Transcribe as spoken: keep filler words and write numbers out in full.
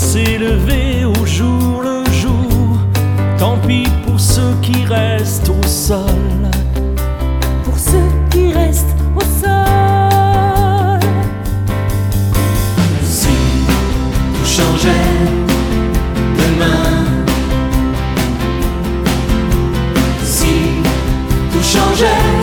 s'élever au jour le jour. Tant pis pour ceux qui restent au sol. Pour ceux qui restent au sol. Si tout changeait demain, si tout changeait